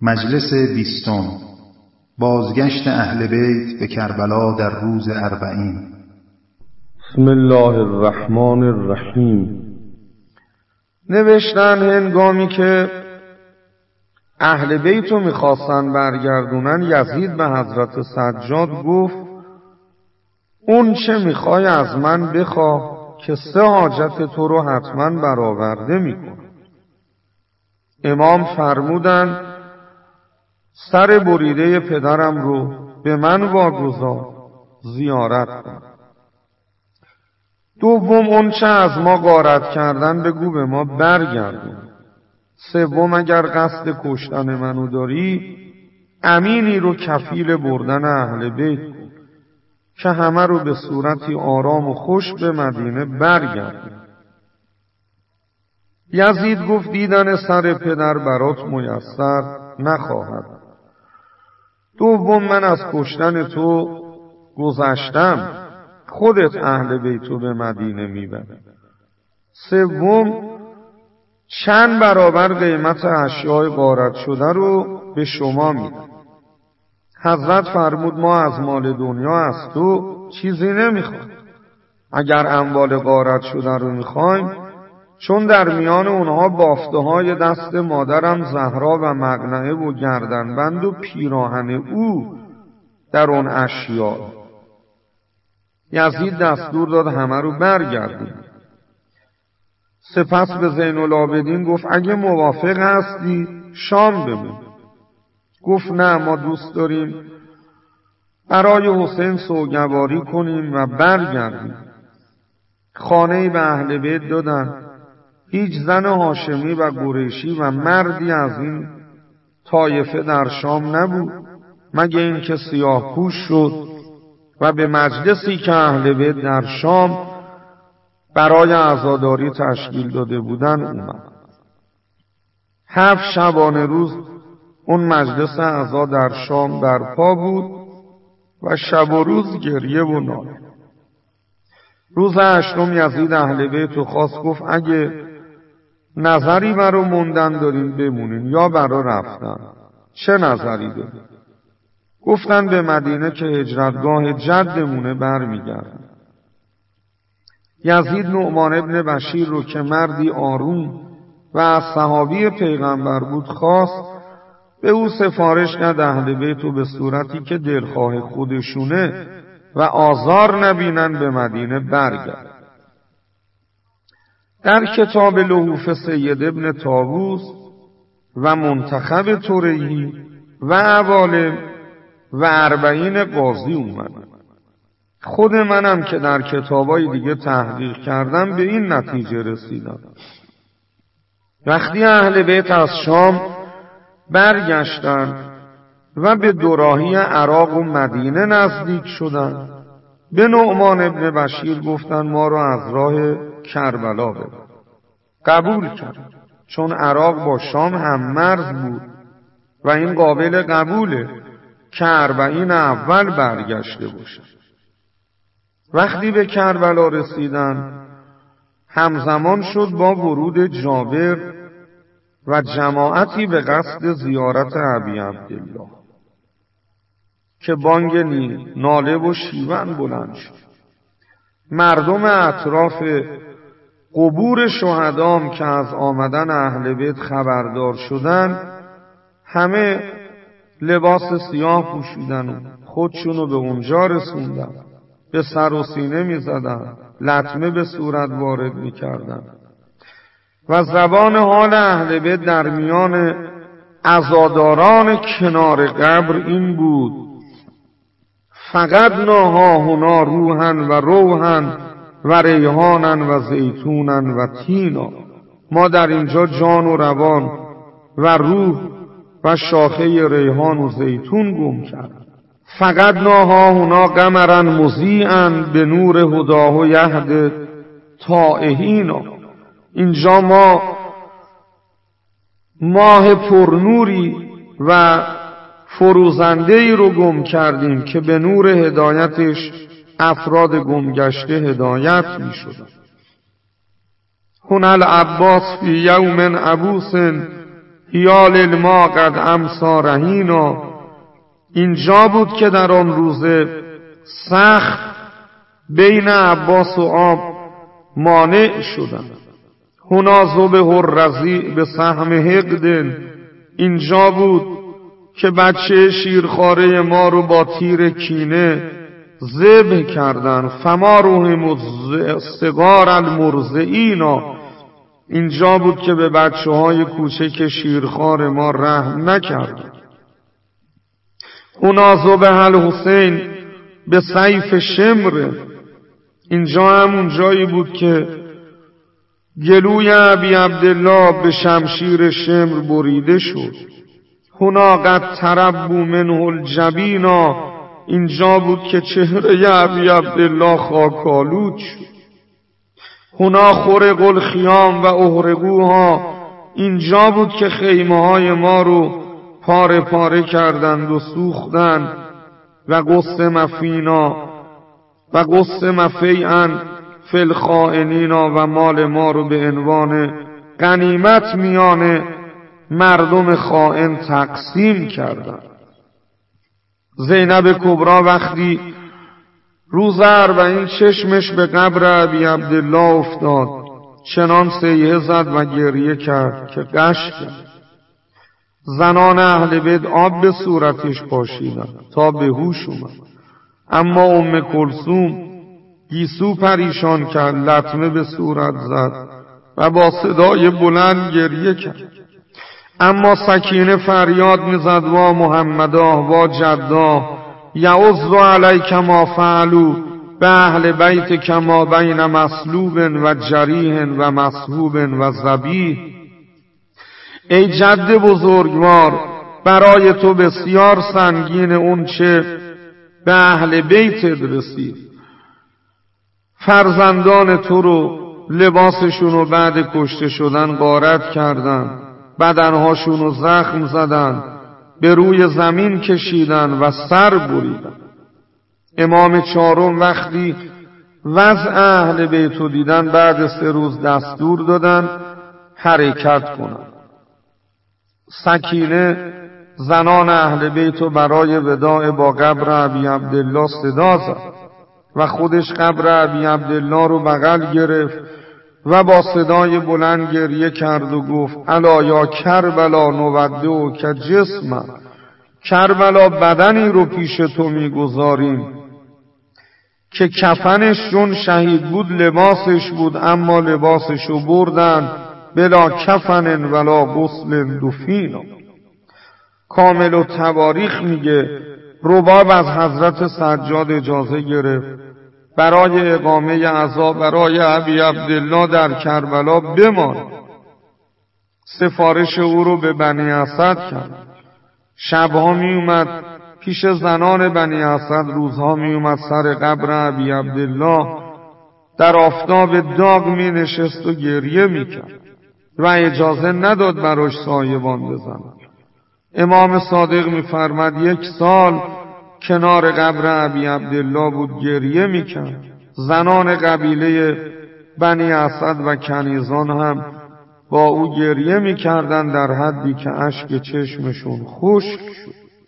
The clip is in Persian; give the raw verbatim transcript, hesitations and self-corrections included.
مجلس بیستم. بازگشت اهل بیت به کربلا در روز اربعین. بسم الله الرحمن الرحیم. نوشتن هنگامی که اهل بیت رو میخواستن برگردونن، یزید به حضرت سجاد گفت اون چه میخوای از من بخواه که سه حاجت تو رو حتما برآورده میکنم. امام فرمودن سر بریده پدرم رو به من واگذار، زیارت کن. دوم اون چه از ما غارت کردن بگو به ما برگردون. سوم اگر قصد کشتن منو داری، امینی رو کفیل بردن اهل بیت کن که همه رو به صورتی آرام و خوش به مدینه برگردون. یزید گفت دیدن سر پدر برات میسر نخواهد. دوم من از کشتن تو گذشتم، خودت اهل بیتو به مدینه میبری. سوم چند برابر قیمت اشیاء غارت شده رو به شما میدم. حضرت فرمود ما از مال دنیا از تو چیزی نمیخوایم. اگر اموال غارت شده رو میخوایم، چون در میان اونها بافته های دست مادرم زهرا و مقنعه و گردنبند و پیراهن او در اون اشیاء. یزید دستور داد همه رو برگردیم. سپس به زین العابدین گفت اگه موافق هستی شام بمون. گفت نه، ما دوست داریم برای حسین سوگواری کنیم و برگردیم. خانه‌ای به اهل بیت دادن. هیچ زن هاشمی و قریشی و مردی از این طایفه در شام نبود مگه اینکه سیاه پوش شد و به مجلسی که اهل بیت در شام برای عزاداری تشکیل داده بودن اومد. هفت شبانه روز اون مجلس عزا در شام برپا بود و شب و روز گریه و ناله. روز هشتم یزید اهل بیت رو خواست، گفت اگه نظری برا موندن دارین بمونین یا برا رفتن. چه نظری دارین؟ گفتن به مدینه که هجرتگاه جدمونه برمیگردن. یزید نعمان ابن بشیر رو که مردی آروم و از صحابی پیغمبر بود خواست، به او سفارش کرد اهل بیت رو به صورتی که دلخواه خودشونه و آزار نبینن به مدینه برگرد. در کتاب لحوف سید ابن طاووس و منتخب طریحی و عوالم و اربعین قاضی اومد. خود منم که در کتابای دیگه تحقیق کردم به این نتیجه رسیدم. وقتی اهل بیت از شام برگشتن و به دوراهی عراق و مدینه نزدیک شدن، به نعمان ابن بشیر گفتن ما رو از راه کربلا ببر. قبول کرد، چون عراق با شام هم مرز بود و این قابل قبوله که اربعین اول برگشته باشه. وقتی به کربلا رسیدن همزمان شد با ورود جابر و جماعتی به قصد زیارت ابی عبدالله که بانگ ناله و شیون بلند شد. مردم اطراف قبور شهدام که از آمدن اهل بیت خبردار شدن، همه لباس سیاه پوشیدن و خودشونو به اونجا رسوندن. به سر و سینه می زدن، لطمه به صورت وارد می کردن و زبان حال اهل بیت در میان عزاداران کنار قبر این بود: فقط ناها هنا روحن و روحن و ریحانن و زیتونن و تینا. ما در اینجا جان و روان و روح و شاخه ریحان و زیتون گم کرد. فقط ناها هنا قمرن مضیئن به نور هداه و یهد تائهینا. اینجا ما ماه پرنوری و فروزنده‌ای رو گم کردیم که به نور هدایتش افراد گمگشته هدایت می شدن. هن العباس فی یوم عبوس یا للما قد امسا رهینا. اینجا بود که در آن روز سخت بین عباس و آب مانع شدند. هنا ذبح الرضیع به سهم حقد. اینجا بود که بچه شیرخواره ما رو با تیر کینه ذبح کردند. فما رحم الصغار المرضعین. اینجا بود که به بچه های کوچک شیرخوار ما رحم نکردند. هنا ذبح الحسین به سیف شمر. اینجا همون جایی بود که گلوی ابی عبدالله به شمشیر شمر بریده شد. هنا قد تربو منه الجبینا. اینجا بود که چهره ابی عبدالله خاکالود شد. هنا خرق الخیام و احرقوها. اینجا بود که خیمه های ما رو پاره پاره کردند و سوختند. و قسم فینا و قسم فیئا فی الخائنین. و مال ما رو به عنوان غنیمت میان مردم خائن تقسیم کردند. زینب کبرا وقتی روز اربعین چشمش به قبر ابی عبدالله افتاد، چنان صیحه زد و گریه کرد که غش کرد. زنان اهل بیت آب به صورتش پاشیدند تا به هوش اومد. اما ام کلثوم گیسو پریشان کرد، لطمه به صورت زد و با صدای بلند گریه کرد. اما سکینه فریاد میزد وا محمدا وا جدا یعز علیک ما فعلوا به اهل بیت کما بین مصلوب و جریح و مصحوب و ذبیح. ای جد بزرگوار، برای تو بسیار سنگین اون چه به اهل بیتت رسید. فرزندان تو رو لباسشون رو بعد کشته شدن غارت کردن، بدنهاشون رو زخم زدن، به روی زمین کشیدن و سر بریدن. امام چهارم وقتی وضع اهل بیت رو دیدن، بعد سه روز دستور دادن حرکت کنن. سکینه زنان اهل بیت رو برای وداع با قبر ابی عبدالله صدا زد و خودش قبر ابی عبدالله رو بغل گرفت و با صدای بلند گریه کرد و گفت الا یا کربلا نودعو که جسم. کربلا بدنی رو پیش تو میگذاریم که کفنش چون شهید بود لباسش بود، اما لباسش رو بردن بلا کفن ولا غسل دفین. کامل و تواریخ میگه رباب از حضرت سجاد اجازه گرفت برای اقامه عزا برای ابی عبدالله در کربلا بمان. سفارش او رو به بنی اسد کرد. شبها می اومد پیش زنان بنی اسد، روزها می اومد سر قبر ابی عبدالله در آفتاب داغ می نشست و گریه می کرد و اجازه نداد براش سایبان بزنن. امام صادق می فرمد یک سال کنار قبر ابی عبدالله بود گریه می کرد. زنان قبیله بنی اسد و کنیزان هم با او گریه می کردن در حدی که اشک چشمشون خشک شد.